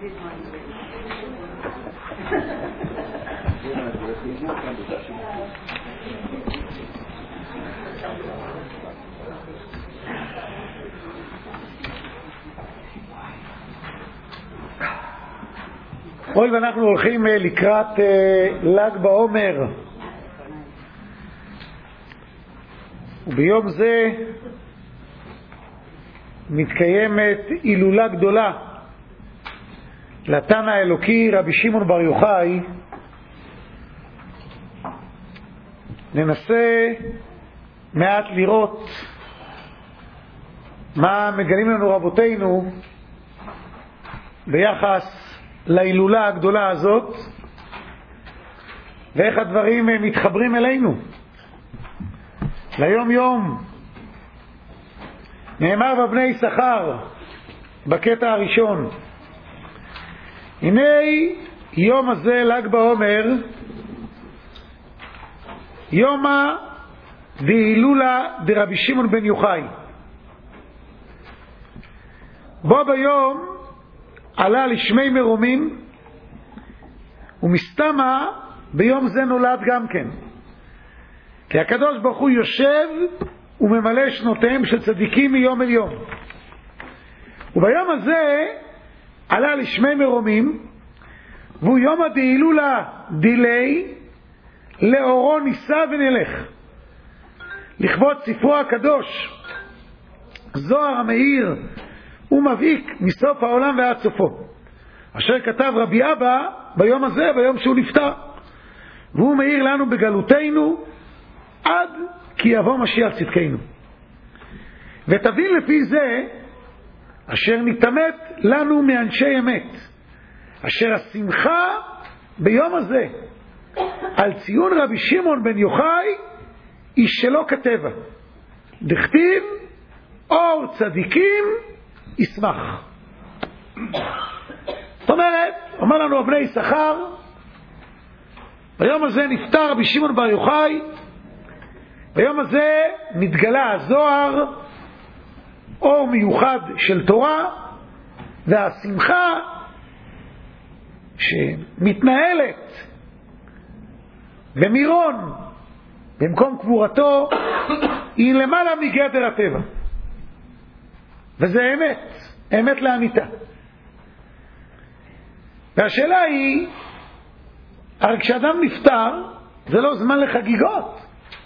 ואנחנו הולכים לקראת ל"ג בעומר, וביום זה מתקיימת הילולה גדולה לתנא האלוקי רבי שמעון בר יוחאי. ננסה מעט לראות מה מגלים לנו רבותינו ביחס להילולה הגדולה הזאת, ואיך הדברים מתחברים אלינו ליום יום. נאמר בבני יששכר בקטע הראשון, הנה יום הזה ל"ג בעומר יומא דהילולה דרבי שמעון בן יוחאי. בו ביום עלה לשמי מרומים, ומסתמה ביום זה נולד גם כן, כי הקדוש ברוך הוא יושב וממלא שנותיהם של צדיקים מיום אל יום. וביום הזה עלה לשמי מרומים, והוא יום הדהילולה דילי, לאורו ניסה ונלך, לכבוד ספרו הקדוש זוהר המאיר ומבעיק מסוף העולם ועד סופו, אשר כתב רבי אבא ביום הזה, ביום שהוא נפטר, והוא מאיר לנו בגלותנו עד כי יבוא משיח צדקנו. ותבין לפי זה אשר נתמת לנו מאנשי אמת, אשר השמחה ביום הזה על ציון רבי שמעון בן יוחאי היא שלא כתבה, דכתיב אור צדיקים ישמח. זאת אומרת, אומר לנו בני יששכר, ביום הזה נפטר רבי שמעון בר יוחאי, ביום הזה מתגלה הזוהר, אור מיוחד של תורה, והשמחה שמתנהלת במירון במקום קבורתו היא למעלה מגדר הטבע, וזה אמת, אמת לאמיתה. והשאלה היא, הרי כשאדם נפטר זה לא זמן לחגיגות.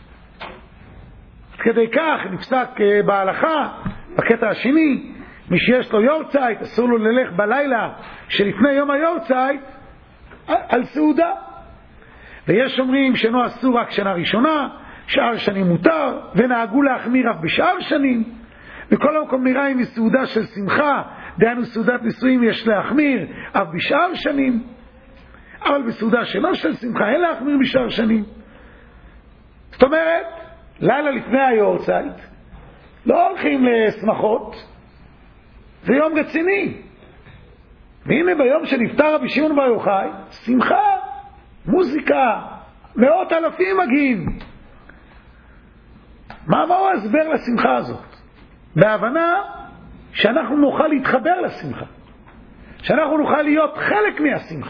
כדי כך נפסק בהלכה בקטע השני, מי שיש לו יורצייט אסור לו ללך בלילה שלפני יום היורצייט על סעודה. ויש אומרים שאינו אסור רק שנה ראשונה, שאר שנים מותר, ונהגו להחמיר אף בשאר שנים. בכל המקום נראה אם סעודה של שמחה, דהיינו סעודת נישואים, יש להחמיר אף בשאר שנים, אבל בסעודה שלא של שמחה אין להחמיר בשאר שנים. זאת אומרת, לילה לפני היורצייט לא הולכים לשמחות, זה יום רציני. והנה ביום שנפטר רבי שמעון בר יוחאי, שמחה, מוזיקה, מאות אלפים מגיעים. מהו ההסבר לשמחה הזאת? בהבנה שאנחנו נוכל להתחבר לשמחה, שאנחנו נוכל להיות חלק מהשמחה.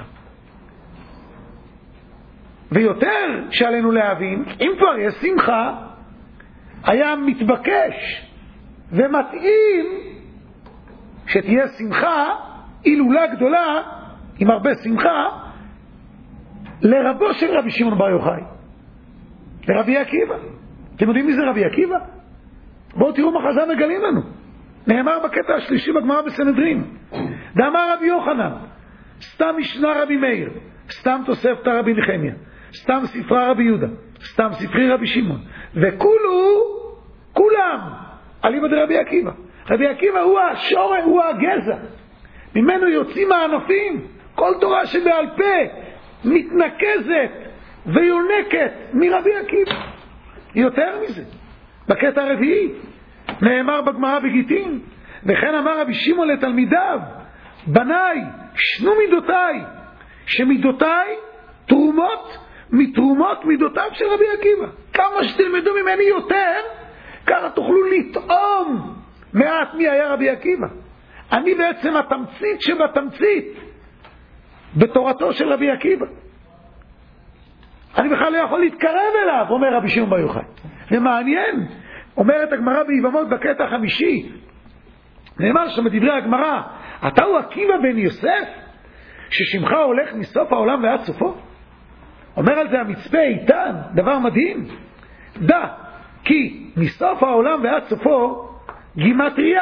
ויותר שעלינו להבין, אם כבר יש שמחה, היה מתבקש ומתאים שתהיה שמחה, הילולה גדולה עם הרבה שמחה, לרבו של רבי שמעון בר יוחאי, לרבי עקיבא. אתם יודעים מי זה רבי עקיבא? בואו תראו מה חז"ל מגלים לנו. נאמר בקטע השלישי בגמרא בסנהדרין, דאמר רבי יוחנן, סתם משנה רבי מאיר, סתם תוספתא רבי נחמיה, סתם ספרה רבי יהודה, סתם ספרי רבי שמעון, כולם אליבא דרבי עקיבא. רבי עקיבא הוא השורש, הוא הגזע, ממנו יוצאים הענפים. כל תורה שבעל פה מתנקזת ויונקת מרבי עקיבא. יותר מזה, בקטע הרביעי נאמר בגמרא בגיטין, וכן אמר רבי שמעון לתלמידיו, בניי שנו מידותיי, שמידותיי תרומות מתרומות מידותיו של רבי עקיבא. כמה שתלמדו ממני יותר, ככה תוכלו לטעום מעט מי היה רבי עקיבא. אני בעצם התמצית שבתמצית בתורתו של רבי עקיבא. אני בכלל לא יכול להתקרב אליו, אומר רבי שמעון בר יוחאי. ומעניין, אומרת הגמרא ביבמות בקטע החמישי, נאמר שם בדברי הגמרא, אתה הוא עקיבא בן יוסף, ששמך הולך מסוף העולם ועד סופו? אומר על זה המצפה איתן, דבר מדהים. דע, כי מסוף העולם ועד סופו, גימטריה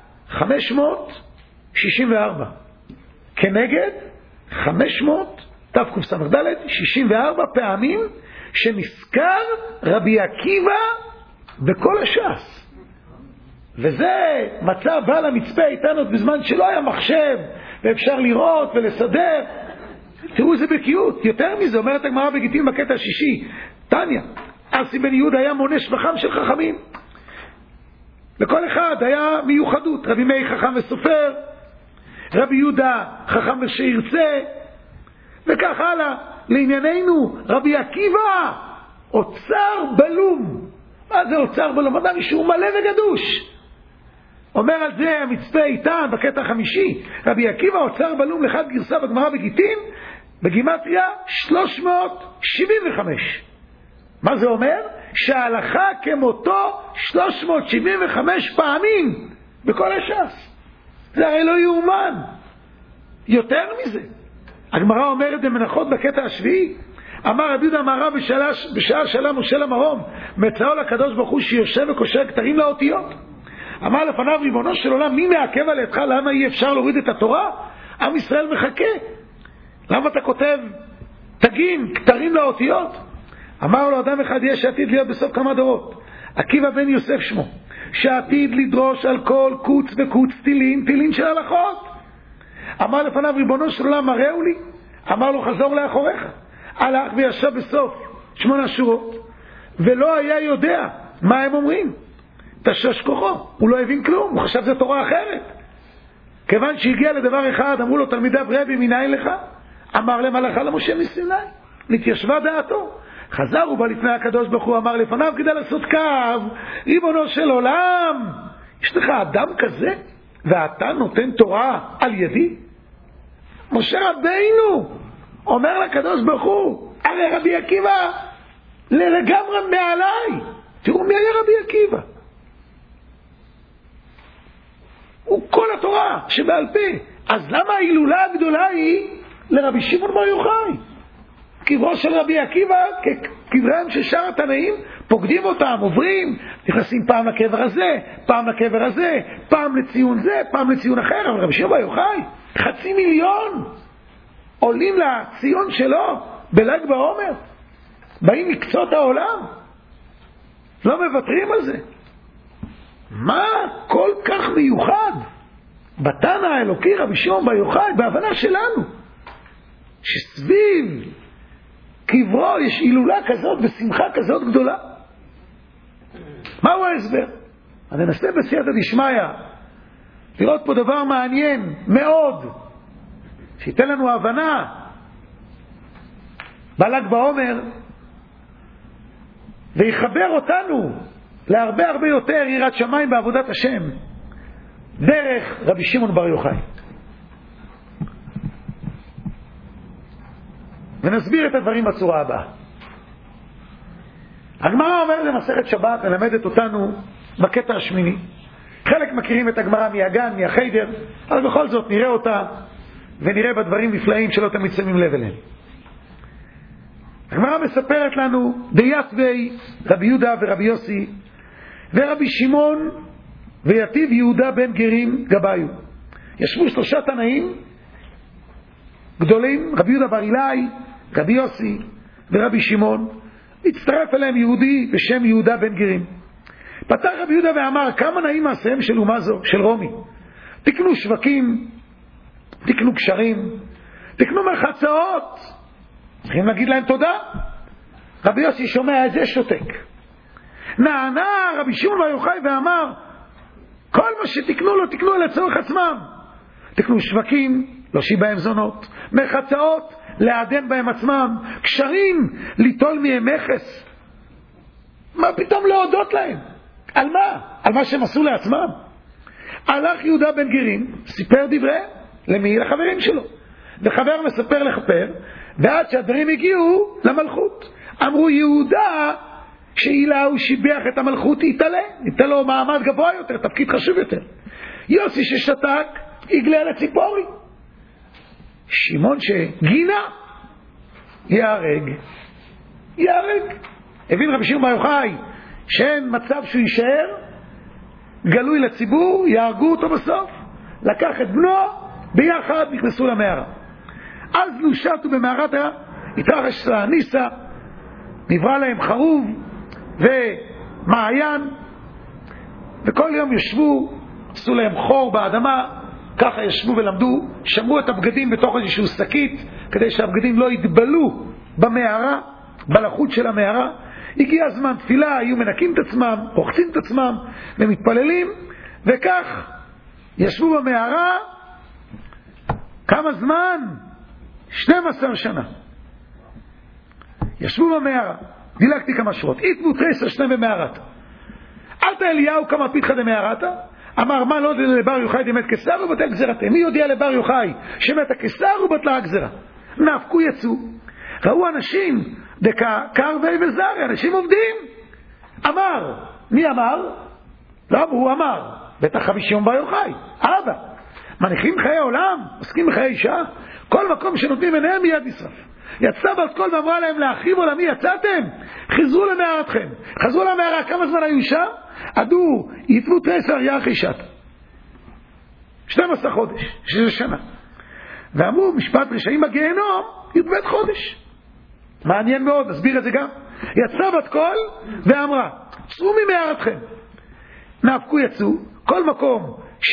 564. כנגד 500, תקס"ד, 64 פעמים שנזכר רבי עקיבא בכל הש"ס. וזה מצא בעל המצפה איתן עוד בזמן שלא היה מחשב ואפשר לראות ולסדר. תראו איזה בקיאות. יותר מזה, אומרת הגמרא בגיטין בקטע השישי, תניא, אסי בן יהודה היה מונה שבחם של חכמים. לכל אחד היה מיוחדות. רבי מאיר חכם וסופר, רבי יהודה חכם שירצה, וכך הלאה. לענייננו, רבי עקיבא אוצר בלום. מה זה אוצר בלום? אדם שהוא מלא וגדוש. אומר על זה המצפה איתן בקטע החמישי, רבי עקיבא אוצר בלום לחד גרסה בגמרא בגיטין, בגימטריה 375. מה זה אומר? שההלכה כמותו 375 פעמים בכל הש"ס. זה הרי לא יאומן. יותר מזה, הגמרא אומרת במנחות בקטע השביעי, אמר רבי יהודה מהר"ל בשעה שאלה משה למרום, מצאו לקדוש ברוך הוא שיושב וקושר כתרים לאותיות. אמר לפניו, ריבונו של עולם, מי מעכב על ידך? למה אי אפשר להוריד את התורה? עם ישראל מחכה. למה אתה כותב תגים, כתרים לאותיות? אמר לו, אדם אחד יש שעתיד להיות בסוף כמה דורות, עקיבא בן יוסף שמו, שעתיד לדרוש על כל קוץ וקוץ תילין של הלכות. אמר לפניו, ריבונו של עולם, מראו לי. אמר לו, חזור לאחוריך. הלך וישב בסוף 8 שורות, ולא היה יודע מה הם אומרים. תשש כוחו, הוא לא הבין כלום, הוא חשב זה תורה אחרת. כיוון שהגיע לדבר אחד, אמרו לו תלמידיו, רבי מנין לך? אמר להם, הלכה למשה מסיני. נתיישבה דעתו. חזר ובא לפני הקדוש ברוך הוא, אמר לפניו כדי לעשות קו, ריבונו של עולם, יש לך אדם כזה ואתה נותן תורה על ידי? משה רבינו אומר לקדוש ברוך הוא, הרי רבי עקיבא לגמרי מעליי. תראו מי היה רבי עקיבא, הוא כל התורה שבעל פה. אז למה ההילולה הגדולה היא לרבי שמעון בר יוחאי? קברו של רבי עקיבא כקבריהם של שאר התנאים, פוקדים אותם, עוברים, נכנסים פעם לקבר הזה, פעם לקבר הזה, פעם לציון זה, פעם לציון אחר. אבל רבי שמעון בר יוחאי 500,000 עולים לציון שלו בל"ג בעומר, באים מקצות העולם, לא מוותרים על זה. מה כל כך מיוחד בתנא האלוקי רבי שמעון בר יוחאי, בהבנה שלנו שסביב קברו יש הילולה כזאת ושמחה כזאת גדולה? מהו ההסבר? אני ננסה בסייעתא דשמיא לראות פה דבר מעניין מאוד שייתן לנו הבנה בל"ג בעומר ויחבר אותנו להרבה הרבה יותר יראת שמיים בעבודת השם דרך רבי שמעון בר יוחאי. ונסביר את הדברים בצורה הבאה. הגמרא אומרת למסכת שבת, מלמדת אותנו בקטע השמיני. חלק מכירים את הגמרא מהגן, מהחיידר, אבל בכל זאת נראה אותה ונראה בדברים נפלאים שלא תמיד שמים לב אליהם. הגמרא מספרת לנו דייתווי רבי יהודה ורבי יוסי ורבי שמעון ויתיב יהודה בן גרים גבאיו. ישבו 3 תנאים גדולים, רבי יהודה בר אילאי, רבי יוסי ורבי שמעון. הצטרף אליהם יהודי בשם יהודה בן גרים. פתח רבי יהודה ואמר, כמה נעים מעשיהם של אומה זו, של רומי. תקנו שווקים, תקנו קשרים, תקנו מרחצאות, צריכים להגיד להם תודה. רבי יוסי שומע את זה, שותק. נענה רבי שמעון בר יוחאי ואמר, כל מה שתקנו לו, תקנו לצורך עצמם. תקנו שווקים, לא שיבהם זונות, מרחצאות, לעדן בהם עצמם, קשרים, ליטול מהם מכס. מה פתאום להודות להם? על מה? על מה שהם עשו לעצמם? הלך יהודה בן גרים, סיפר דברי למי? לחברים שלו. וחבר מספר לכפר, ועד שהדברים הגיעו למלכות. אמרו יהודה שאילה הוא שיבח את המלכות, ייתן לו מעמד גבוה יותר, תפקיד חשוב יותר. יוסי ששתק יגלה לציפורי. שמעון שגינה יהרג. הבין רבי שמעון בר יוחאי שאין מצב שהוא יישאר גלוי לציבור, יהרגו אותו בסוף. לקח את בנו, ביחד נכנסו למערה. אז לא שטו במערת התרחש ניסה, נברא להם חרוב ומעיין, וכל יום ישבו, עשו להם חור באדמה, ככה ישבו ולמדו, שמרו את הבגדים בתוך איזשהו שקית, כדי שהבגדים לא יתבלו במערה, בלחות של המערה. הגיע זמן תפילה, היו מנקים את עצמם, רוחצים את עצמם ומתפללים, וכך ישבו במערה כמה זמן? 12 שנה. ישבו במערה, דילגתי כמה שורות. איתמו תריסר שני במערת. אלת אליהו כמה פיתחה דמערתה, אמר מה לא יודע לבר יוחאי דמת כסר ובטל גזרתם. מי יודע לבר יוחאי שמת הכסר ובטלה הגזרה? נפקו יצאו, ראו אנשים דקר וזרי, אנשים עובדים. אמר, מי אמר? לא, הוא אמר, בטח רבי שמעון בר יוחאי, אבא, מניחים חיי עולם, עוסקים בחיי אישה, כל מקום שנותנים עיניהם מיד נשרף. יצא בת קול ואמרה להם, לאחיו עולמי יצאתם? חזרו למערתכם. חזרו למערה, כמה זמן היו שם? עדו, יתבו תריסר ירחי שת, 12 חודש, שזה שנה. ואמרו, משפט רשעים בגיהנום, י"ב חודש. מעניין מאוד, נסביר את זה גם. יצא בת קול ואמרה, צאו ממערתכם. נאבקו יצאו, כל מקום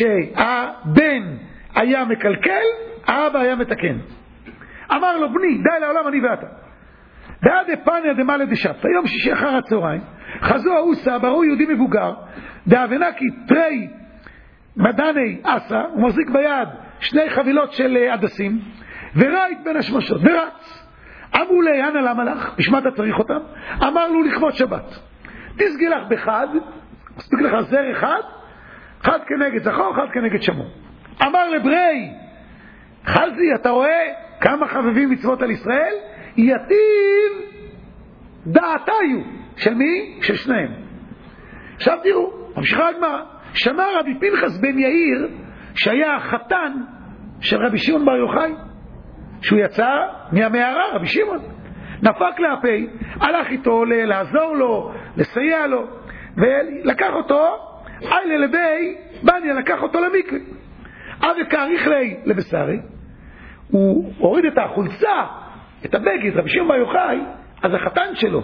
שהבן היה מקלקל, האבא היה מתקן. אמר לו, בני, די לעולם אני ואתה. ועד פניה דמלא דשבת, היום שישי אחר הצהריים, חזו האוסה, ברו יהודי מבוגר, דאבנה כי תרי מדני אסה, הוא מחזיק ביד 2 חבילות של הדסים, וראה בין השמשות, ורץ. אמרו לי, הנה למה לך? בשמה אתה צריך אותם? אמר לו, לכבוד שבת. תסגי לך בחד, מספיק לך זר אחד, אחד כנגד זכור, אחד כנגד שמור. אמר לברי, חלזי, אתה רואה כמה חבבים מצוות על ישראל? יתיב דעתיו. של מי? של שניהם. עכשיו תראו, ממשיכה הגמרא. שמע רבי פנחס בן יאיר, שהיה החתן של רבי שמעון בר יוחאי, שהוא יצא מהמערה, רבי שמעון, נפק להפי, הלך איתו לעזור לו, לסייע לו, ולקח אותו, איילה לבי, בניה לקח אותו למקווה. אבי כאריך לי לבשרי, הוא הוריד את החולצה, את הבגד, רבי שמעון בר יוחאי, אז החתן שלו,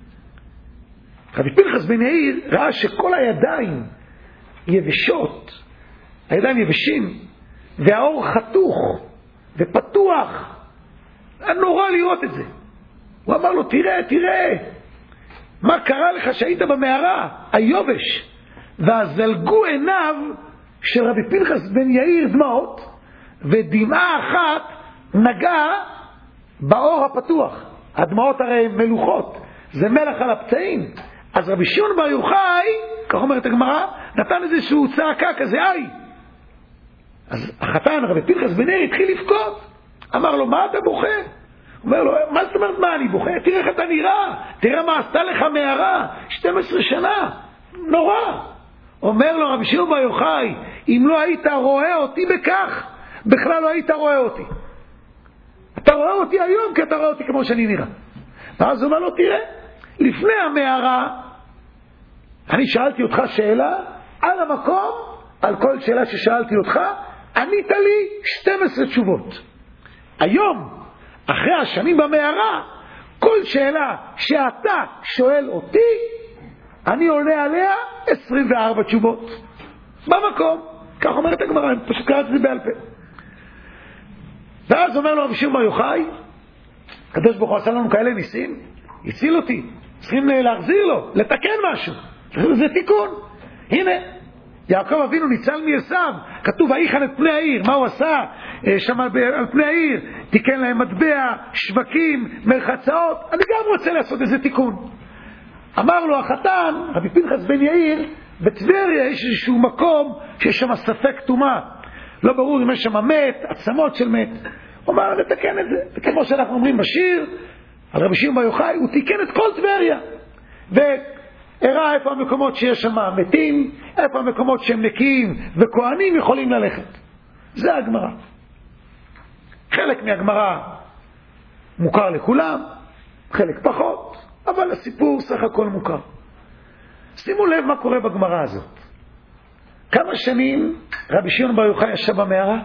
רבי פנחס בן יאיר, ראה שכל הידיים יבשות, הידיים יבשים, והאור חתוך ופתוח. היה נורא לראות את זה. הוא אמר לו, תראה, מה קרה לך שהיית במערה? היובש. והזלגו עיניו של רבי פנחס בן יאיר דמעות, ודמעה אחת נגעה באור הפתוח. הדמעות הרי מלוכות, זה מלח על הפצעים. אז רבי שמעון בר יוחאי, כך אומרת הגמרא, נתן איזשהו צעקה כזה, אז החתן רבי פנחס בן יאיר התחיל לבכות. אמר לו, מה אתה בוכה? אומר לו, מה זאת אומרת מה אני בוכה? תראה איך אתה נראה, תראה מה עשתה לך מערה, 12 שנה, נורא. אומר לו רבי שמעון בר יוחאי, אם לא היית רואה אותי בכך, בכלל לא היית רואה אותי. אתה רואה אותי היום כי אתה רואה אותי כמו שאני נראה. ואז הוא אומר לו, תראה, לפני המערה, אני שאלתי אותך שאלה, על המקום, על כל שאלה ששאלתי אותך, ענית לי 12 תשובות. היום, אחרי השנים במערה, כל שאלה שאתה שואל אותי, אני עולה עליה 24 תשובות. במקום. כך אומרת הגמרא, אני פשוט קראתי את זה בעל פה. ואז אומר לו רבי שמעון בר יוחאי, הקדוש ברוך הוא עשה לנו כאלה ניסים, הציל אותי, צריכים להחזיר לו, לתקן משהו. זה תיקון. הנה, יעקב אבינו ניצל מעשיו, כתוב ויחן את פני העיר. מה הוא עשה שם על פני העיר? תיקן להם מטבע, שווקים, מרחצאות. אני גם רוצה לעשות איזה תיקון. אמר לו החתן, רבי פנחס בן יאיר, בטבריה יש איזשהו מקום שיש שם ספק טומאה, לא ברור אם יש שם מת, עצמות של מת. הוא אמר, נתקן את זה. וכמו שאנחנו אומרים בשיר, על רבי שמעון בר יוחאי, הוא תיקן את כל טבריה. והראה איפה המקומות שיש שם מתים, איפה המקומות שהם נקיים וכהנים יכולים ללכת. זה הגמרא. חלק מהגמרא מוכר לכולם, חלק פחות, אבל הסיפור סך הכל מוכר. שימו לב מה קורה בגמרא הזאת. כמה שנים רבי שמעון בר יוחאי ישב במערה?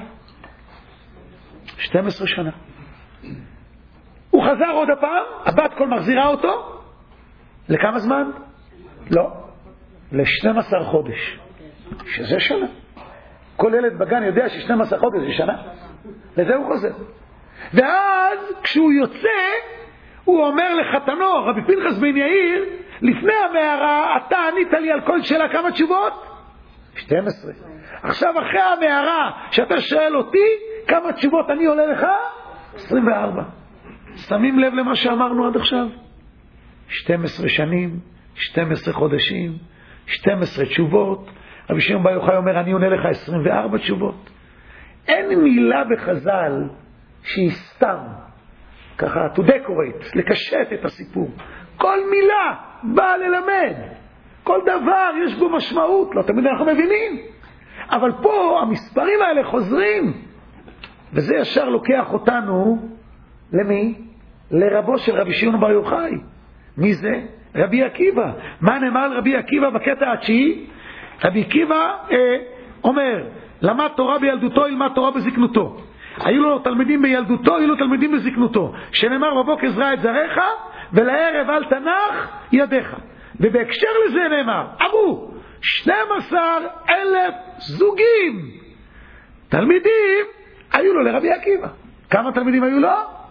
12 שנה. הוא חזר עוד הפעם, הבת קול מחזירה אותו. לכמה זמן? לא. ל-12 חודש. שזה שנה. כל ילד בגן יודע ש-12 חודש זה שנה. לזה הוא חוזר. ואז כשהוא יוצא, הוא אומר לחתנו, רבי פנחס בן יאיר, לפני המערה, אתה ענית לי על כל שאלה כמה תשובות? 12. עכשיו אחרי המערה, שאתה שואל אותי, כמה תשובות אני עולה לך? 24. שמים לב למה שאמרנו עד עכשיו? 12 שנים, 12 חודשים, 12 תשובות. רבי שמעון בר יוחאי אומר, אני עונה לך 24 תשובות. אין מילה בחז"ל שהיא סתם, ככה, to decorate, לקשט את הסיפור. כל מילה באה ללמד. כל דבר יש בו משמעות, לא תמיד אנחנו מבינים. אבל פה המספרים האלה חוזרים. וזה ישר לוקח אותנו, למי? לרבו של רבי שמעון בר יוחאי. מי זה? רבי עקיבא. מה נאמר על רבי עקיבא בקטע התשיעי? רבי עקיבא אומר, למד תורה בילדותו, ילמד תורה בזקנותו. היו לו תלמידים בילדותו, היו לו תלמידים בזקנותו. שנאמר בבוקר זרע את זרעך, ולערב אל תנח ידיך. ובהקשר לזה נאמר, אמרו, 12,000 זוגים תלמידים היו לו לרבי עקיבא. כמה תלמידים היו לו?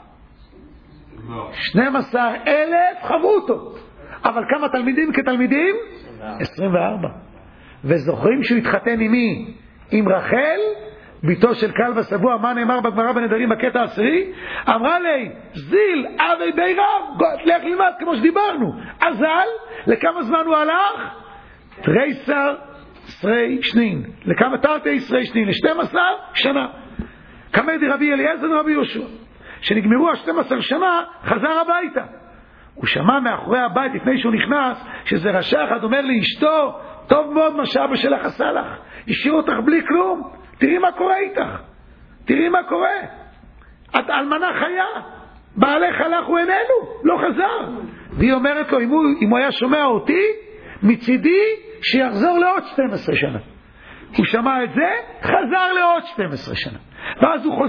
12,000 חברו אותו. אבל כמה תלמידים כתלמידים? 24. וזוכרים שהוא התחתן עם מי? עם רחל, ביתו של כלבא שבוע. מה נאמר בגמרא בנדרים בקטע העשירי? אמרה לי, זיל אבי בי רב, לך ללמד כמו שדיברנו. אזל, לכמה זמן הוא הלך? תריסר עשרי שנין. לכמה תרתי עשרי שנין? ל-12 שנה. כמה ידי רבי אליעזר ורבי יהושע. שנגמרו ה-12 שנה, חזר הביתה. הוא שמע מאחורי הבית לפני שהוא נכנס, שזה רשע אחד אומר לאשתו, טוב מאוד מה שאבא שלך עשה לך. השאיר אותך בלי כלום. תראי מה קורה איתך. תראי מה קורה. את אלמנה חיה. בעלך הלך הוא איננו. לא חזר. והיא אומרת לו, אם הוא היה שומע אותי, מצידי שיחזור לעוד 12 שנה. הוא שמע את זה, חזר לעוד 12 שנה. ואז הוא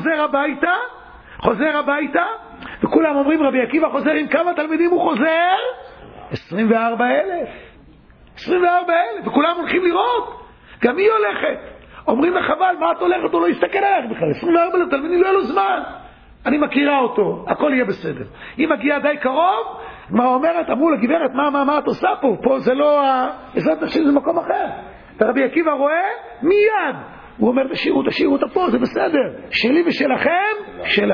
חוזר הביתה, וכולם אומרים, רבי עקיבא חוזר עם כמה תלמידים הוא חוזר? 24,000. 24,000, וכולם הולכים לראות. גם היא הולכת. אומרים לה, חבל, מה את הולכת? הוא לא יסתכל עליך בכלל. 24,000 תלמידים, לא יהיה לו זמן. אני מכירה אותו, הכל יהיה בסדר. היא מגיעה די קרוב, מה אומרת? אמרו לה, גברת, מה את עושה פה? פה זה לא בעזרת השם, זה מקום אחר. ורבי עקיבא רואה מיד. הוא אומר, תשאירו אותה פה, זה בסדר. שלי ושלכם, שלה.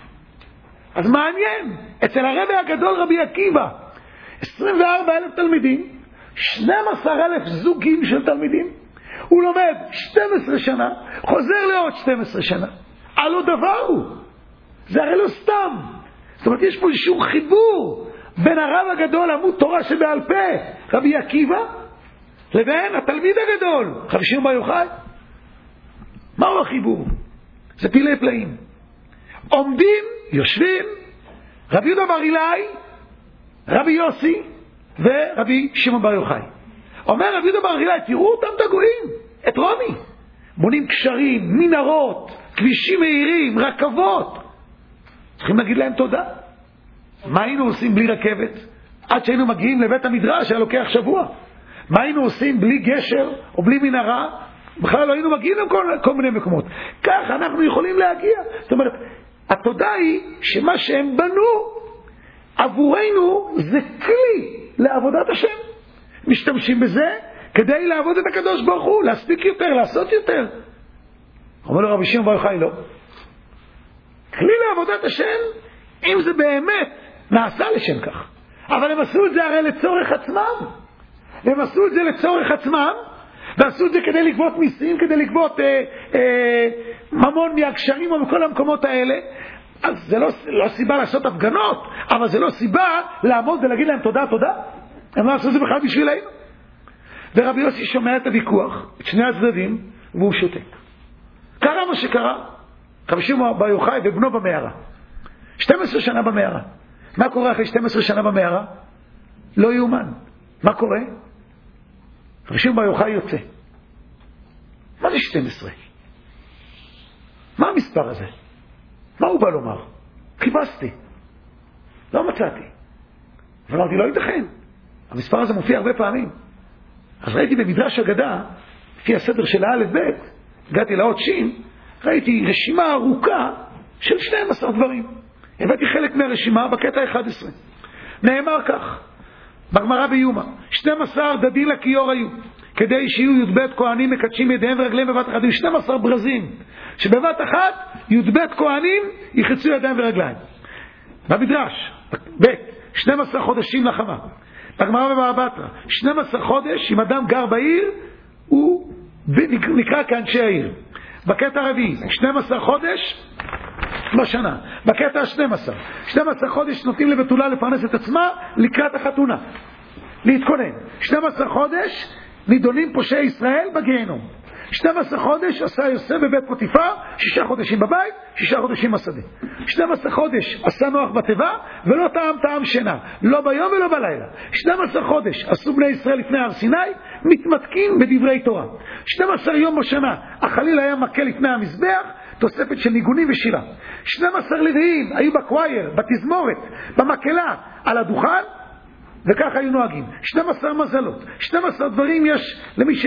אז מעניין, אצל הרבי הגדול רבי עקיבא, 24,000 תלמידים, 12,000 זוגים של תלמידים, הוא לומד 12 שנה, חוזר לעוד 12 שנה. הלא דבר הוא. זה הרי לא סתם. זאת אומרת, יש פה איזשהו חיבור בין הרב הגדול, עמוד תורה שבעל פה, רבי עקיבא, לבין התלמיד הגדול, רבי שמעון בר יוחאי. מהו החיבור? זה פילי פלאים. עומדים, יושבים, רבי יהודה בר אילאי, רבי יוסי ורבי שמעון בר יוחאי. אומר רבי יהודה בר אילאי, תראו אותם את הגויים, את רוני. בונים קשרים, מנהרות, כבישים מהירים, רכבות. צריכים להגיד להם תודה. מה היינו עושים בלי רכבת? עד שהיינו מגיעים לבית המדרש, היה לוקח שבוע. מה היינו עושים בלי גשר או בלי מנהרה? בכלל לא היינו מגיעים לכל מיני מקומות. כך אנחנו יכולים להגיע. זאת אומרת, התודה היא שמה שהם בנו עבורנו זה כלי לעבודת השם. משתמשים בזה כדי לעבוד את הקדוש ברוך הוא, להספיק יותר, לעשות יותר. אומר לו רבי שמעון בר יוחאי, לא. כלי לעבודת השם, אם זה באמת נעשה לשם כך. אבל הם עשו את זה הרי לצורך עצמם. הם עשו את זה לצורך עצמם, ועשו את זה כדי לגבות מיסים, כדי לגבות ממון מהקשרים או מכל המקומות האלה, אז זה לא סיבה לעשות הפגנות, אבל זה לא סיבה לעמוד ולהגיד להם תודה, תודה. הם לא עשו את זה בכלל בשבילנו. ורבי יוסי שומע את הוויכוח, את שני הצדדים, והוא שותק. קרה מה שקרה. רבי שמעון בר יוחאי ובנו במערה. 12 שנה במערה. מה קורה אחרי 12 שנה במערה? לא יאומן. מה קורה? רבי שמעון בר יוחאי יוצא. מה זה 12? מה המספר הזה? מה הוא בא לומר? חיפשתי. לא מצאתי. ואמרתי, לא ייתכן. המספר הזה מופיע הרבה פעמים. אז ראיתי במדרש אגדה, לפי הסדר של האלף בית, הגעתי לאות שין, ראיתי רשימה ארוכה של 12 דברים. הבאתי חלק מהרשימה בקטע 11. נאמר כך, בגמרא ביומא, 12 דדין לכיור היו, כדי שיהיו י"ב כהנים מקדשים ידיהם ורגליהם בבת אחת. היו 12 ברזים, שבבת אחת י"ב כהנים יחצו ידיים ורגליים. במדרש, ב' 12 חודשים לחמה. בגמרא בבבא בתרא, 12 חודש, אם אדם גר בעיר, הוא נקרא כאנשי העיר. בקטע הרביעי, 12 חודש בשנה. בקטע ה-12, 12 חודש נותנים לבתולה לפרנס את עצמה לקראת החתונה, להתכונן. 12 חודש נידונים פושעי ישראל בגיהנום. 12 חודש עשה יוסף בבית פוטיפר, 6 חודשים בבית, 6 חודשים בשדה. 12 חודש עשה נוח בתיבה, ולא טעם שינה, לא ביום ולא בלילה. 12 חודש עשו בני ישראל לפני הר סיני, מתמתקים בדברי תורה. 12 יום בשנה, החליל היה מכה לפני המזבח, תוספת של ניגונים ושירה. 12 לוויים היו בקווייר, בתזמורת, במקהלה, על הדוכן, וכך היו נוהגים. 12 מזלות, 12 דברים יש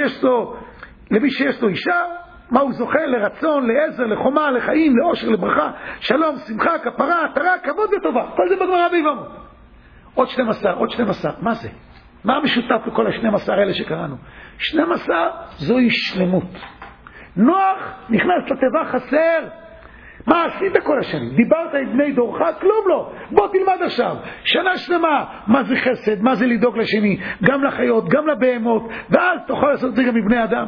למי שיש לו אישה, מה הוא זוכה? לרצון, לעזר, לחומה, לחיים, לאושר, לברכה, שלום, שמחה, כפרה, עטרה, כבוד וטובה. כל זה בגמרא ביבמות. עוד 12. מה זה? מה המשותף לכל ה-12 האלה שקראנו? 12 זוהי שלמות. נוח נכנס לתיבה חסר. מה עשית כל השנים? דיברת עם בני דורך? כלום לא. בוא תלמד עכשיו. שנה שלמה. מה זה חסד? מה זה לדאוג לשני? גם לחיות, גם לבהמות. ואז תוכל לעשות את זה גם מבני אדם.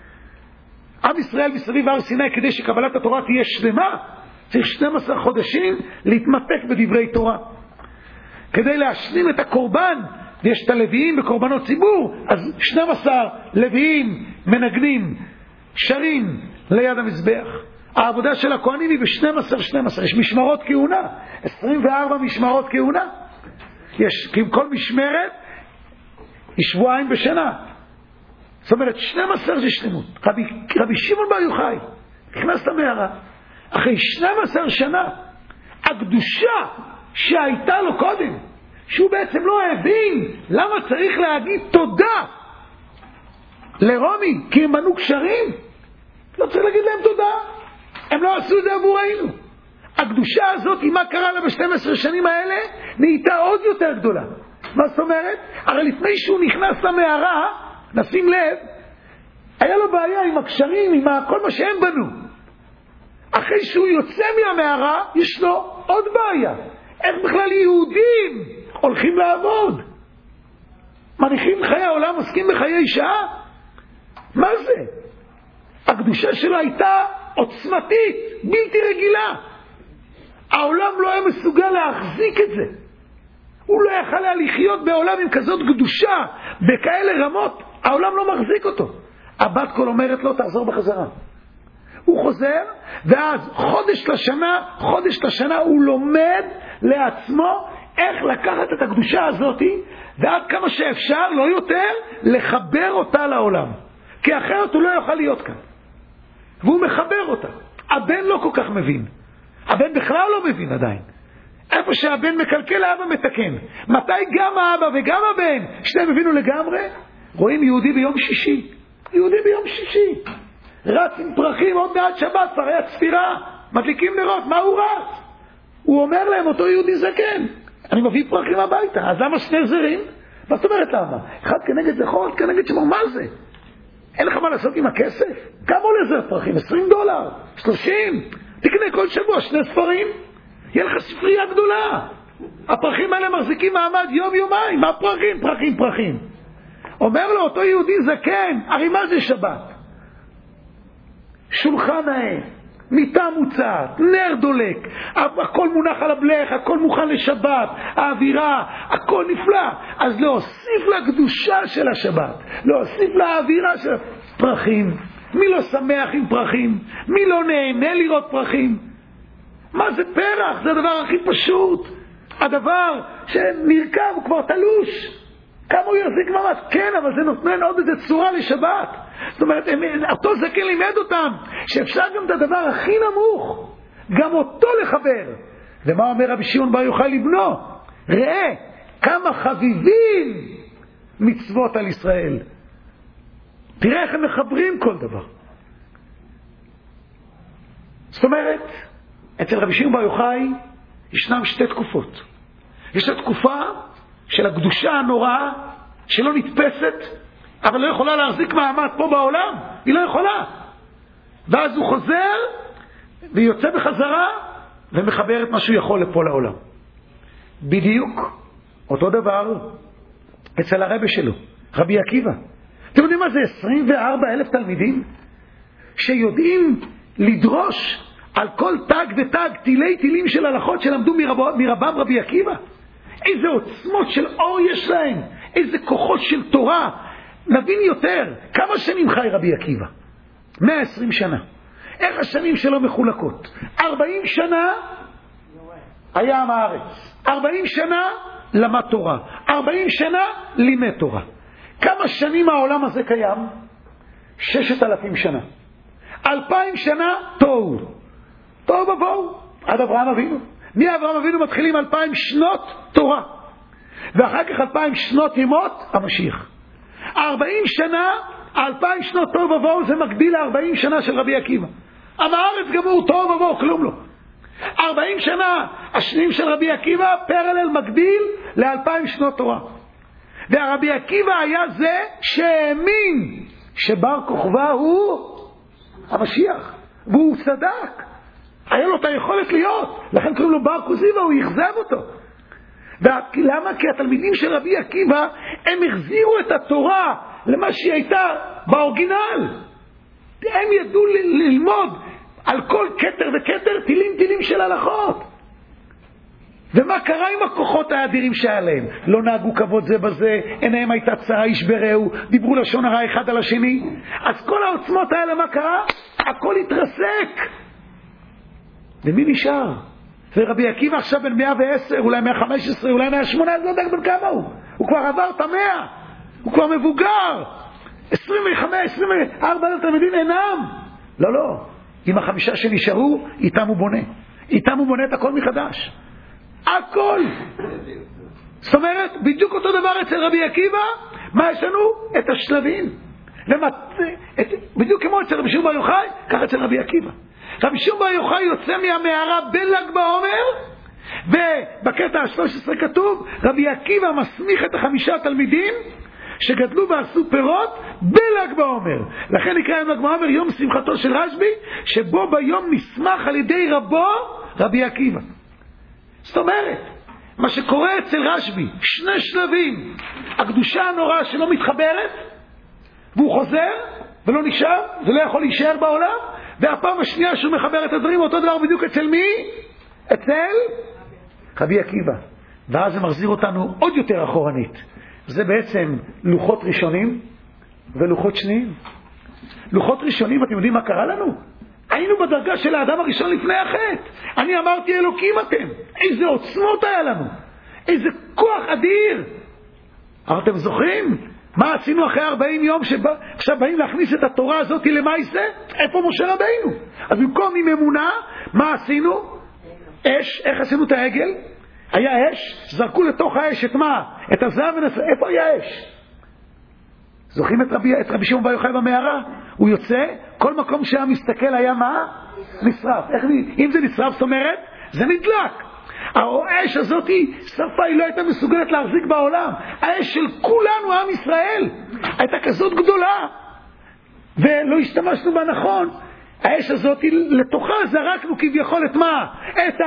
עם ישראל מסביב הר סיני, כדי שקבלת התורה תהיה שלמה, צריך 12 חודשים להתמתק בדברי תורה. כדי להשלים את הקורבן, ויש את הלוויים בקורבנות ציבור, אז 12 לוויים מנגנים, שרים ליד המזבח. העבודה של הכהנים היא ב-12. יש משמרות כהונה, 24 משמרות כהונה. כי כל משמרת היא שבועיים בשנה. זאת אומרת, 12 זה שלמות. רבי שמעון בר יוחאי נכנס למערה. אחרי 12 שנה, הקדושה שהייתה לו קודם, שהוא בעצם לא הבין למה צריך להגיד תודה לרומי, כי הם בנו קשרים. לא צריך להגיד להם תודה. הם לא עשו את זה עבורנו. הקדושה הזאת, מה קרה לה ב-12 שנים האלה, נהייתה עוד יותר גדולה. מה זאת אומרת? הרי לפני שהוא נכנס למערה, נשים לב, היה לו בעיה עם הקשרים, עם כל מה שהם בנו. אחרי שהוא יוצא מהמערה, יש לו עוד בעיה. איך בכלל יהודים הולכים לעבוד? מניחים חיי העולם, עוסקים בחיי שעה? מה זה? הקדושה שלו הייתה עוצמתית, בלתי רגילה. העולם לא היה מסוגל להחזיק את זה. הוא לא יכל לחיות בעולם עם כזאת קדושה, בכאלה רמות, העולם לא מחזיק אותו. הבת קול אומרת לו, תחזור בחזרה. הוא חוזר, ואז חודש לשנה הוא לומד לעצמו איך לקחת את הקדושה הזאת, ועד כמה שאפשר, לא יותר, לחבר אותה לעולם. כי אחרת הוא לא יוכל להיות כאן. והוא מחבר אותה. הבן לא כל כך מבין. הבן בכלל לא מבין עדיין. איפה שהבן מקלקל, האבא מתקן. מתי גם האבא וגם הבן שניהם הבינו לגמרי? רואים יהודי ביום שישי. רץ עם פרחים, עוד מעט שבת, כבר היה צפירה. מדליקים נרות, מה הוא רץ? הוא אומר להם, אותו יהודי זקן, אני מביא פרחים הביתה. אז למה שני זרים? מה זאת אומרת למה? אחד כנגד זכור, אחד כנגד שמור. מה זה? אין לך מה לעשות עם הכסף? כמה עולה זר פרחים? $20? 30? תקנה כל שבוע 2 ספרים. יהיה לך ספרייה גדולה. הפרחים האלה מחזיקים מעמד יום-יומיים. מה פרחים? פרחים. אומר לו אותו יהודי זקן, הרי מה זה שבת? שולחן נאה, מיטה מוצעת, נר דולק, הכל מונח על הבלך, הכל מוכן לשבת, האווירה, הכל נפלא. אז להוסיף לקדושה של השבת, להוסיף לאווירה של פרחים. מי לא שמח עם פרחים? מי לא נהנה לראות פרחים? מה זה פרח? זה הדבר הכי פשוט. הדבר שנרכב הוא כבר תלוש. כמה הוא יחזיק ממש? כן, אבל זה נותן עוד איזה צורה לשבת. זאת אומרת, אותו זקן לימד אותם שאפשר גם את הדבר הכי נמוך, גם אותו לחבר. ומה אומר רבי שמעון בר יוחאי לבנו? ראה כמה חביבים מצוות על ישראל. תראה איך הם מחברים כל דבר. זאת אומרת, אצל רבי שמעון בר יוחאי ישנם שתי תקופות. יש התקופה של הקדושה הנוראה שלא נתפסת, אבל לא יכולה להחזיק מעמד פה בעולם. היא לא יכולה. ואז הוא חוזר ויוצא בחזרה ומחבר את מה שהוא יכול לפה לעולם. בדיוק אותו דבר אצל הרבי שלו, רבי עקיבא. אתם יודעים מה זה? 24,000 תלמידים שיודעים לדרוש על כל תג ותג תילי תילים של הלכות שלמדו מרבם רבי עקיבא. איזה עוצמות של אור יש להם, איזה כוחות של תורה. נבין יותר, כמה שנים חי רבי עקיבא? 120 שנה. איך השנים שלו מחולקות? 40 שנה היה עם הארץ, 40 שנה למד תורה, 40 שנה לימד תורה. כמה שנים העולם הזה קיים? 6,000 שנה. 2,000 שנה תוהו ובוהו עד אברהם אבינו. מאברהם אבינו מתחילים 2,000 שנות תורה, ואחר כך 2,000 שנות ימות המשיח. 40 שנה, 2,000 שנות תוהו ובוהו, זה מקביל ל40 שנה של רבי עקיבא. עם הארץ גמור, תוהו ובוהו, כלום לא. 40 שנה השנים של רבי עקיבא פרלל מקביל ל2,000 שנות תורה. והרבי עקיבא היה זה שהאמין שבר כוכבא הוא המשיח, והוא צדק, היה לו את היכולת להיות, לכן קוראים לו בר כוזיבא, הוא יחזב אותו. למה? כי התלמידים של רבי עקיבא הם החזירו את התורה למה שהיא הייתה באורגינל. הם ידעו ללמוד על כל כתר וכתר תילים של הלכות. ומה קרה עם הכוחות האדירים שהיה להם? לא נהגו כבוד זה בזה, עיניהם הייתה צרה איש ברעהו, דיברו לשון הרע אחד על השני. אז כל העוצמות האלה, מה קרה? הכל התרסק. ומי נשאר? ורבי עקיבא עכשיו בן 110, אולי 115, אולי 118, לא יודע בן כמה הוא. הוא כבר עבר את 100, הוא כבר מבוגר. 25, 24 תלמידים אינם. לא. עם 5 שנשארו, איתם הוא בונה. איתם הוא בונה את הכל מחדש. הכל. זאת אומרת, בדיוק אותו דבר אצל רבי עקיבא, מה יש לנו? את השלבים. בדיוק כמו אצל רבי שמעון בר יוחאי, ככה אצל רבי עקיבא. רבי שמעון בר יוחאי יוצא מהמערה בל"ג בעומר, ובקטע ה-13 כתוב, רבי עקיבא מסמיך את 5 תלמידים שגדלו ועשו פירות בל"ג בעומר. לכן נקרא ל"ג בעומר יום שמחתו של רשב"י, שבו ביום נסמך על ידי רבו רבי עקיבא. זאת אומרת, מה שקורה אצל רשב"י, 2 שלבים, הקדושה הנוראה שלא מתחברת, והוא חוזר ולא נשאר, ולא יכול להישאר בעולם, והפעם השנייה שהוא מחבר את הדברים, אותו דבר בדיוק אצל מי? אצל רבי עקיבא. ואז זה מחזיר אותנו עוד יותר אחורנית. זה בעצם לוחות ראשונים ולוחות שניים. לוחות ראשונים, אתם יודעים מה קרה לנו? היינו בדרגה של האדם הראשון לפני החטא. אני אמרתי אלוקים אתם. איזה עוצמות היה לנו. איזה כוח אדיר. אבל אתם זוכרים? מה עשינו אחרי 40 יום עכשיו באים להכניס את התורה הזאת למעשה? איפה משה רבינו? אז במקום עם אמונה, מה עשינו? אש. איך עשינו את העגל? היה אש, זרקו לתוך האש את מה? את הזהב ונסר. איפה היה אש? זוכרים את רבי שמעון בר יוחאי במערה? הוא יוצא, כל מקום שהיה מסתכל היה מה? נשרף. אם זה נשרף, זאת אומרת, זה נדלק. האש הזאת שרפה, היא לא הייתה מסוגלת להחזיק בעולם. האש של כולנו, עם ישראל, הייתה כזאת גדולה, ולא השתמשנו בה נכון. האש הזאת, לתוכה זרקנו כביכול את מה? את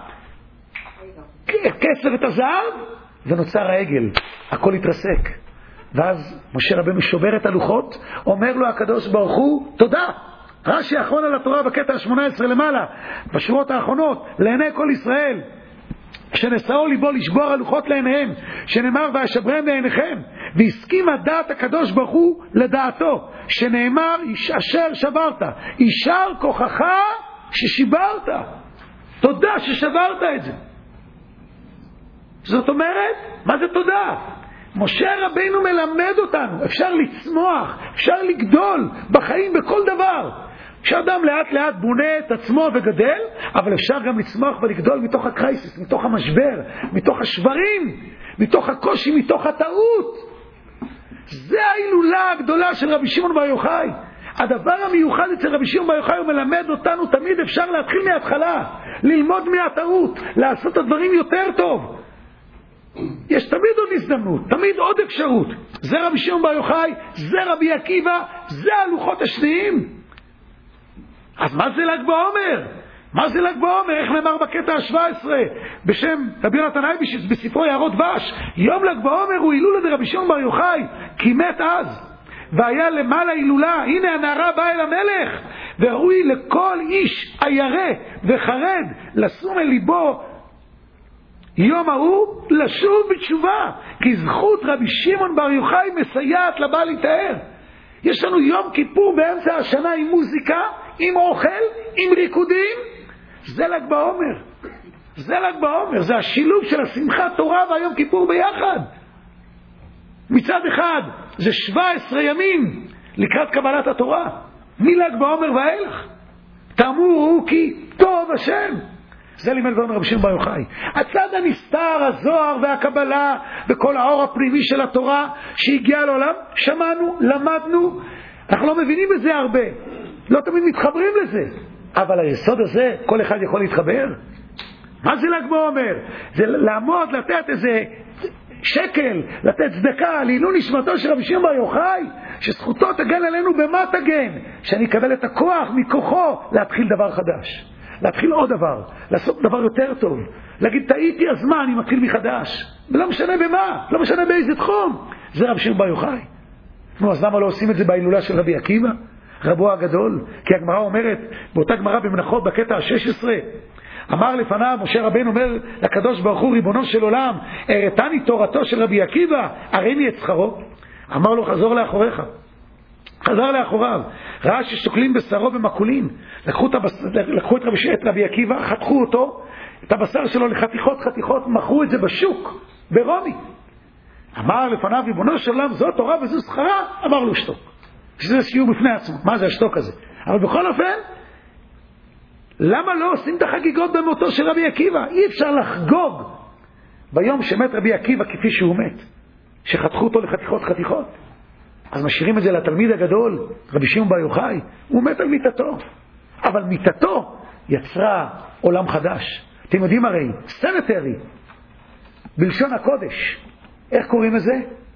הכסף, את הזהב, ונוצר העגל. הכל התרסק. ואז משה רבנו שובר את הלוחות, אומר לו הקדוש ברוך הוא, תודה. רש"י האחרון על התורה בקטע ה-18 למעלה, בשורות האחרונות, לעיני כל ישראל, שנשאו ליבו לשבור הלוחות לעיניהם, שנאמר וישברם לעיניכם, והסכים הדעת הקדוש ברוך הוא לדעתו, שנאמר אשר שברת, יישר כוחך ששיברת. תודה ששברת את זה. זאת אומרת, מה זה תודה? משה רבינו מלמד אותנו, אפשר לצמוח, אפשר לגדול בחיים בכל דבר. כשאדם לאט לאט בונה את עצמו וגדל, אבל אפשר גם לצמוח ולגדול מתוך הקרייסיס, מתוך המשבר, מתוך השברים, מתוך הקושי, מתוך הטעות. זה ההילולה הגדולה של רבי שמעון בר יוחאי. הדבר המיוחד אצל רבי שמעון בר יוחאי, הוא מלמד אותנו תמיד אפשר להתחיל מההתחלה, ללמוד מהטעות, לעשות את הדברים יותר טוב. יש תמיד עוד הזדמנות, תמיד עוד אפשרות. זה רבי שמעון בר יוחאי, זה רבי עקיבא, זה הלוחות השניים. אז מה זה ל"ג בעומר? מה זה ל"ג בעומר? איך נאמר בקטע ה-17 בשם רבי יונתן אייבשיץ בספרו יערות דבש? יום ל"ג בעומר הוא הילולה דרבי שמעון בר יוחאי, כי מת אז והיה למעלה הילולה. הנה הנערה באה אל המלך, וראוי לכל איש הירא וחרד לשום אל ליבו יום ההוא לשוב בתשובה, כי זכות רבי שמעון בר יוחאי מסייעת לבא להתאר. יש לנו יום כיפור באמצע השנה עם מוזיקה, עם אוכל, עם ריקודים. זה ל"ג בעומר. זה ל"ג בעומר, זה השילוב של השמחת תורה והיום כיפור ביחד. מצד אחד זה 17 ימים לקראת קבלת התורה, מל"ג בעומר ואילך. תאמרו כי טוב השם. זה לימד לנו רבי שמעון בר יוחאי. הצד הנסתר, הזוהר והקבלה וכל האור הפנימי של התורה שהגיע לעולם, שמענו, למדנו, אנחנו לא מבינים בזה הרבה, לא תמיד מתחברים לזה, אבל היסוד הזה כל אחד יכול להתחבר. מה זה ל"ג בעומר? זה לעמוד, לתת איזה שקל, לתת צדקה לעילוי נשמתו של רבי שמעון בר יוחאי, שזכותו תגן עלינו. במה תגן? שאני אקבל את הכוח מכוחו להתחיל דבר חדש, להתחיל עוד דבר, לעשות דבר יותר טוב, להגיד טעיתי אז מה, אני מתחיל מחדש, ולא משנה במה, לא משנה באיזה תחום. זה רבי שמעון בר יוחאי. נו, אז למה לא עושים את זה בהילולה של רבי עקיבא רבו הגדול? כי הגמרא אומרת באותה גמרא במנחות בקטע ה-16, אמר לפניו משה רבנו אומר לקדוש ברוך הוא, ריבונו של עולם, הראתני תורתו של רבי עקיבא, הראני את שכרו. אמר לו חזור לאחוריך. חזר לאחוריו, ראה ששוקלים בשרו במקולים, לקחו את רבי עקיבא, חתכו אותו, את הבשר שלו לחתיכות חתיכות, מכרו את זה בשוק ברומי. אמר לפניו ריבונו של עולם, זו תורה וזו שכרה. אמר לו שתוק, שזה שיעור בפני עצמו, מה זה השתוק הזה? אבל בכל אופן, למה לא עושים את החגיגות במותו של רבי עקיבא? אי אפשר לחגוג ביום שמת רבי עקיבא כפי שהוא מת, שחתכו אותו לחתיכות חתיכות. אז משאירים את זה לתלמיד הגדול רבי שמעון בר יוחאי. הוא מת על מיתתו, אבל מיתתו יצרה עולם חדש. אתם יודעים הרי, סנטרי בלשון הקודש, איך קוראים לזה?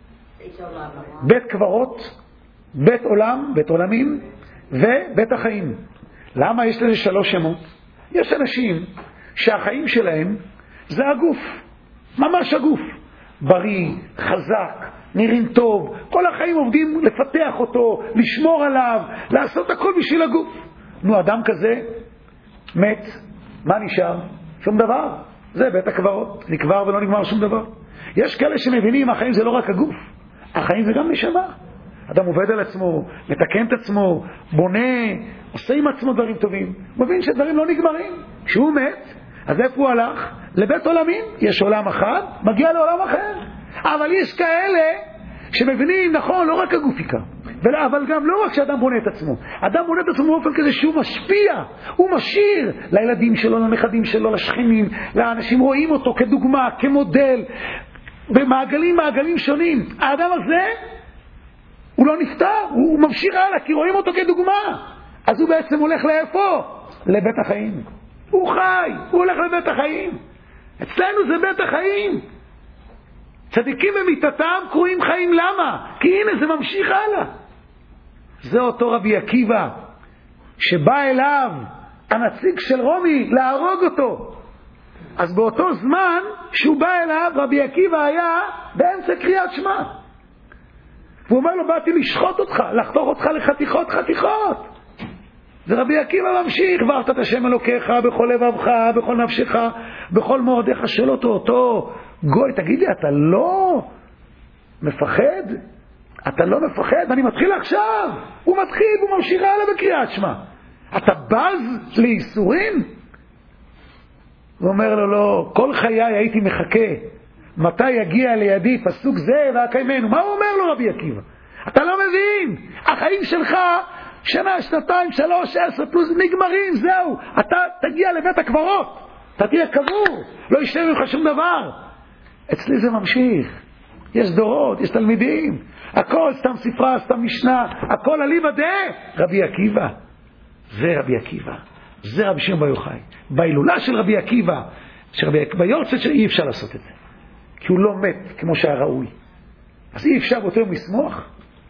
בית קברות, בית עולם, בית עולמים ובית החיים. למה יש לזה 3 שמות? יש אנשים שהחיים שלהם זה הגוף, ממש הגוף, בריא, חזק, נראים טוב, כל החיים עובדים לפתח אותו, לשמור עליו, לעשות הכל בשביל הגוף. נו, אדם כזה מת, מה נשאר? שום דבר. זה בית הקברות, נקבר ולא נגמר שום דבר. יש כאלה שמבינים החיים זה לא רק הגוף, החיים זה גם נשמה. אדם עובד על עצמו, מתקן את עצמו, בונה, עושה עם עצמו דברים טובים, מבין שדברים לא נגמרים. כשהוא מת, אז איפה הוא הלך? לבית עולמים. יש עולם אחד, מגיע לעולם אחר. אבל יש כאלה שמבינים, נכון, לא רק הגוף עיקר, אבל גם לא רק שאדם בונה את עצמו, אדם בונה את עצמו באופן כזה שהוא משפיע, הוא משאיר לילדים שלו, לנכדים שלו, לשכנים, לאנשים רואים אותו כדוגמה, כמודל, במעגלים שונים. האדם הזה הוא לא נפטר, הוא ממשיך הלאה, כי רואים אותו כדוגמה. אז הוא בעצם הולך לאיפה? לבית החיים. הוא חי, הוא הולך לבית החיים. אצלנו זה בית החיים. צדיקים במיתתם קרויים חיים. למה? כי הנה זה ממשיך הלאה. זה אותו רבי עקיבא שבא אליו הנציג של רומי להרוג אותו. אז באותו זמן שהוא בא אליו, רבי עקיבא היה באמצע קריאת שמע, והוא אומר לו, באתי לשחוט אותך, לחתוך אותך לחתיכות חתיכות. זה רבי עקיבא ממשיך, ואהבת את השם אלוקיך בכל לבבך, בכל נפשך, בכל מאודיך. שואל אותו גוי, תגיד לי, אתה לא מפחד? אתה לא מפחד? אני מתחיל עכשיו. הוא מתחיל, הוא ממשיך הלאה בקריאת שמע. אתה בז לאיסורים? הוא אומר לו, לא, כל חיי הייתי מחכה מתי יגיע לידי פסוק זה והקיימנו. מה הוא אומר לו רבי עקיבא? אתה לא מבין, החיים שלך שנה, שנתיים, 3, 10 פלוס נגמרים, זהו. אתה תגיע לבית הקברות, אתה תהיה קבור, לא יישאר ממך שום דבר. אצלי זה ממשיך, יש דורות, יש תלמידים, הכל סתם ספרה, סתם משנה, הכל עליבא רבי עקיבא. זה רבי עקיבא, זה רבי שמעון בר יוחאי. בהילולה של רבי עקיבא, ביורצייט שאי אפשר לעשות את זה, כי הוא לא מת כמו שהיה ראוי, אז אי אפשר יותר משמוח.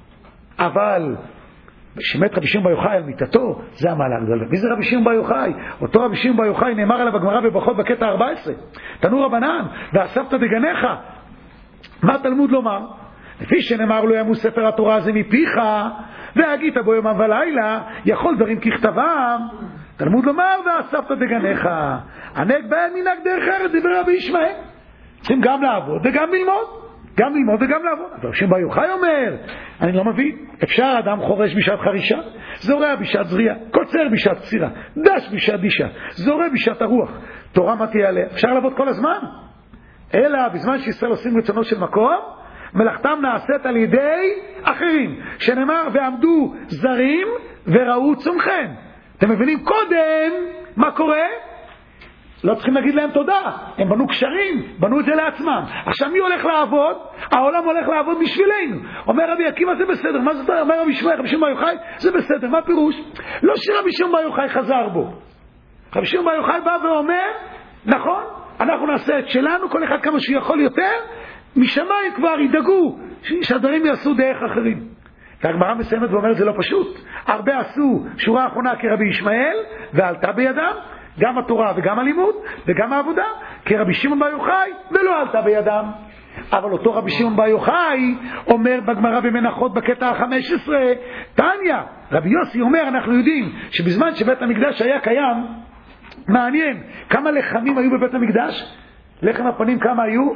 אבל שמת רבי שמעון בר יוחאי על מיטתו, זה המעלה הגדולה. מי זה רבי שמעון בר יוחאי? אותו רבי שמעון בר יוחאי נאמר עליו בגמרא בברכות בקטע 14, תנו רבנן ואספת דגניך. מה תלמוד לומר? לפי שנאמר לו ימוס ספר התורה הזה מפיך והגית בו יומם ולילה, יכול דברים ככתבם. תלמוד לומר ואספת דגניך, ענק בהם מנהג דרך ארץ, דיבר רבי ישמעאל. צריכים גם לעבוד וגם ללמוד, גם ללמוד וגם לעבוד. אבל רבי שמעון בר יוחאי אומר, אני לא מבין, אפשר אדם חורש בשעת חרישה, זורע בשעת זריעה, קוצר בשעת קצירה, דש בשעת דישה, זורע בשעת הרוח. תורה מה תהיה עליה? אפשר לעבוד כל הזמן? אלא בזמן שישראל עושים רצונו של מקום, מלאכתם נעשית על ידי אחרים, שנאמר ועמדו זרים וראו צומכם. אתם מבינים? קודם מה קורה? לא צריכים להגיד להם תודה, הם בנו קשרים, בנו את זה לעצמם. עכשיו מי הולך לעבוד? העולם הולך לעבוד בשבילנו. אומר רבי עקיבא זה בסדר. מה זאת אומר רבי שמעון בר יוחאי? זה בסדר. מה פירוש? לא שרבי שמעון בר יוחאי חזר בו. רבי שמעון בר יוחאי בא ואומר, נכון, אנחנו נעשה את שלנו, כל אחד כמה שיכול יותר, משמיים כבר ידאגו שהדברים יעשו דרך אחרים. והגמרא מסיימת ואומרת זה לא פשוט. הרבה עשו שורה האחרונה כרבי ישמעאל ועלתה בידם, גם התורה וגם הלימוד וגם העבודה, כרבי שמעון בר יוחאי ולא עלתה בידם. אבל אותו רבי שמעון בר יוחאי אומר בגמרא במנחות בקטע 15, תניא, רבי יוסי אומר, אנחנו יודעים שבזמן שבית המקדש היה קיים, מעניין, כמה לחמים היו בבית המקדש? לחם הפנים כמה היו?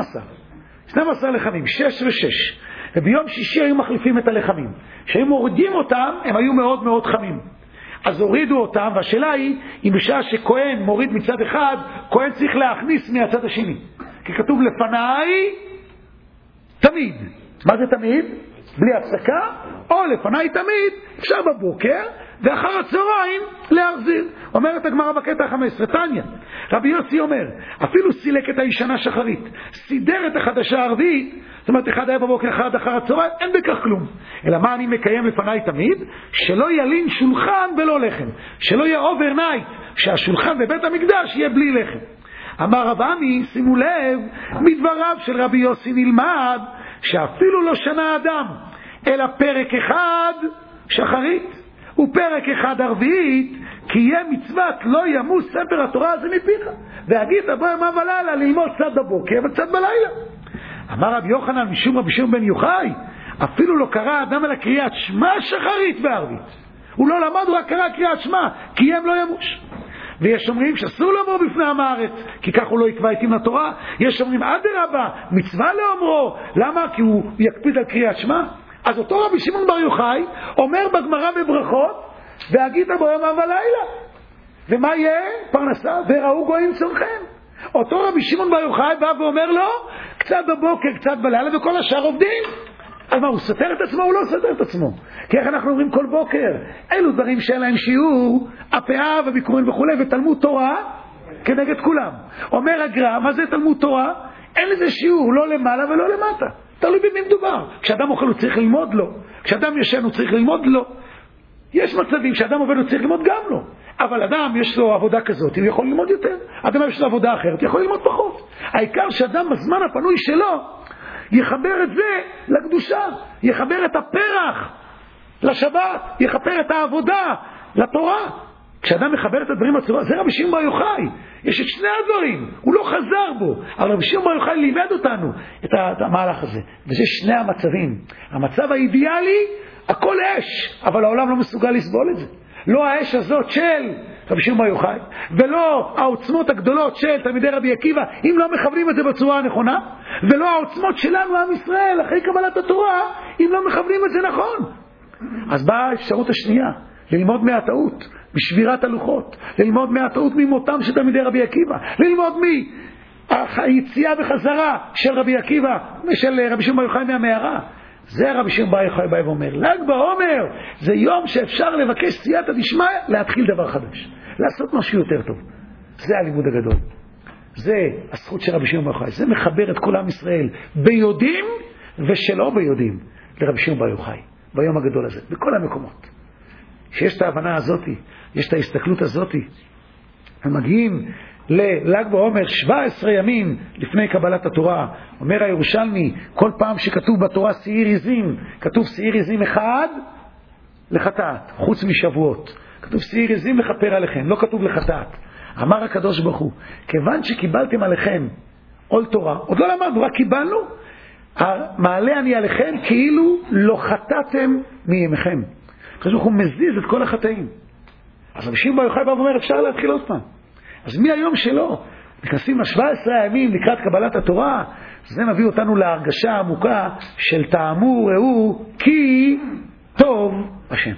12 לחמים, 6 ו6. וביום שישי היו מחליפים את הלחמים. כשהיו מורידים אותם, הם היו מאוד מאוד חמים. אז הורידו אותם, והשאלה היא, אם בשעה שכהן מוריד מצד אחד, כהן צריך להכניס מהצד השני. כי כתוב לפניי תמיד. מה זה תמיד? בלי הפסקה, או לפניי תמיד, אפשר בבוקר, ואחר הצהריים להחזיר. אומרת הגמרא בקטע 15, תניא, רבי יוסי אומר, אפילו סילק את הישנה שחרית, סידר את החדשה הרביעית, זאת אומרת אחד היה בבוקר, אחד אחר הצהריים, אין בכך כלום. אלא מה אני מקיים לפניי תמיד? שלא ילין שולחן ולא לחם, שלא יהיה אוברנייט, שהשולחן בבית המקדש יהיה בלי לחם. אמר רב עמי, שימו לב, מדבריו של רבי יוסי נלמד, שאפילו לא שנה אדם, אלא פרק אחד שחרית, ופרק אחד ערבית, כי יהיה מצוות לא ימוס ספר התורה הזה מפיך, והגיד בוא יומם ולילה ללמוד קצת בבוקר וקצת בלילה. אמר רבי יוחנן משום רבי שמעון בן יוחאי, אפילו לא קרא אדם על הקריאת שמע שחרית וערבית, הוא לא למד, הוא רק קרא קריאת שמע, כי הם לא ימוש. ויש אומרים שאסור לאמור בפני עם הארץ, כי כך הוא לא יקבע עתים לתורה. יש אומרים אדרבה, מצווה לאומרו. למה? כי הוא יקפיד על קריאת שמע. אז אותו רבי שמעון בר יוחאי אומר בגמרא בברכות, והגית בו יומם ולילה. ומה יהיה? פרנסה, וראו גויים צורכם. אותו רבי שמעון בר יוחאי בא ואומר לו, קצת בבוקר, קצת בלילה, וכל השאר עובדים. אז מה, הוא סתר את עצמו? הוא לא סתר את עצמו. כי איך אנחנו אומרים כל בוקר? אלו דברים שאין להם שיעור, הפאה וביקורים וכו', ותלמוד תורה כנגד כולם. אומר הגר"א, מה זה תלמוד תורה? אין לזה שיעור, לא למעלה ולא למטה. תלוי במי מדובר. כשאדם אוכל הוא צריך ללמוד לו. כשאדם ישן הוא צריך ללמוד לו. יש מצבים שאדם עובד הוא צריך ללמוד גם לו. אבל אדם יש לו עבודה כזאת, הוא יכול ללמוד יותר. אדם יש לו עבודה אחרת, הוא יכול ללמוד פחות. העיקר שאדם בזמן הפנוי שלו יחבר את זה לקדושה, יחבר את הפרח לשבת, יחבר את העבודה לתורה. כשאדם מחבר את הדברים לצורה, זה רבי שמעון בר יוחאי. יש את שני הדברים, הוא לא חזר בו, אבל רבי שמעון בר יוחאי לימד אותנו את המהלך הזה. וזה שני המצבים. המצב האידיאלי, הכל אש, אבל העולם לא מסוגל לסבול את זה. לא האש הזאת של רבי שמעון בר יוחאי, ולא העוצמות הגדולות של תלמידי רבי עקיבא, אם לא מכוונים את זה בצורה הנכונה, ולא העוצמות שלנו, עם ישראל, אחרי קבלת התורה, אם לא מכוונים את זה נכון. אז באה האפשרות השנייה, ללמוד מהטעות, בשבירת הלוחות, ללמוד מהטעות ממותם של תלמידי רבי עקיבא, ללמוד היציאה בחזרה של רבי עקיבא, של רבי שמעון בר יוחאי מהמערה. זה רבי שמעון בר יוחאי בא ואומר, ל"ג בעומר זה יום שאפשר לבקש סייעתא דשמיא, להתחיל דבר חדש, לעשות משהו יותר טוב. זה הלימוד הגדול, זה הזכות של רבי שמעון בר יוחאי, זה מחבר את כל עם ישראל ביודעים ושלא ביודעים לרבי שמעון בר יוחאי ביום הגדול הזה, בכל המקומות שיש את ההבנה הזאת, יש את ההסתכלות הזאת. הם מגיעים לל"ג בעומר 17 ימים לפני קבלת התורה. אומר הירושלמי, כל פעם שכתוב בתורה שעיר עזים, כתוב שעיר עזים אחד לחטאת, חוץ משבועות. כתוב שעיר עזים לכפר עליכם, לא כתוב לחטאת. אמר הקדוש ברוך הוא, כיוון שקיבלתם עליכם עול תורה, עוד לא למדנו, רק קיבלנו, מעלה אני עליכם כאילו לא חטאתם מימיכם. הקדוש ברוך הוא מזיז את כל החטאים. אז רבי שמעון בר יוחאי בא ואומר, אפשר להתחיל עוד פעם. אז מהיום שלו נכנסים ל-17 הימים לקראת קבלת התורה, זה מביא אותנו להרגשה עמוקה של טעמו ראו כי טוב השם.